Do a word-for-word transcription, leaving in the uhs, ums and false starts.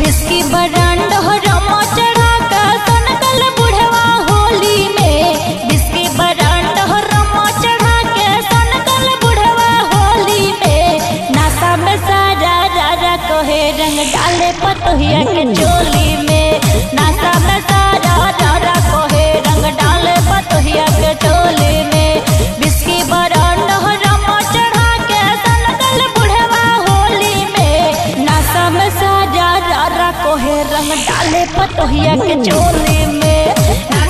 बिस्की brand हो रमा चढ़ा का सनकल बुढ़वा होली में। बिस्की बरांड हो रमा चढ़ा के सनकल बुढ़वा होली में। नासा में सारा रारा कोहे रंग डाले पतोहिया के चोली में। नासा में सारा रारा कोहे रंग डाले पतोहिया के चोली में। बिस्की बरांड हो रमा चढ़ा के सनकल बुढ़वा होली में। नासा में सारा रारा कोहे रंग डाले पतोहिया के चोली में।